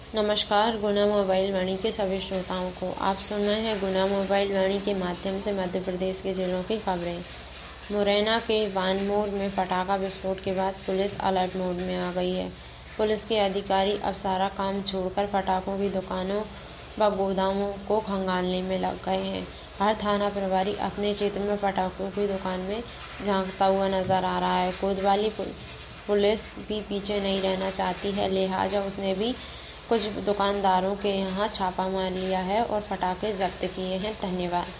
नमस्कार, गुना मोबाइल वाणी के सभी श्रोताओं को आप सुन रहे हैं गुना मोबाइल वाणी के माध्यम से मध्य प्रदेश के जिलों की खबरें। मुरैना के वानमोर में पटाखा विस्फोट के बाद पुलिस अलर्ट मोड में आ गई है। पुलिस के अधिकारी अब सारा काम छोड़कर पटाखों की दुकानों व गोदामों को खंगालने में लग गए हैं। हर थाना प्रभारी अपने क्षेत्र में पटाखों की दुकान में झांकता हुआ नजर आ रहा है। कोतवाली पुलिस भी पीछे नहीं रहना चाहती है, लिहाजा उसने भी कुछ दुकानदारों के यहाँ छापा मार लिया है और पटाखे जब्त किए हैं। धन्यवाद।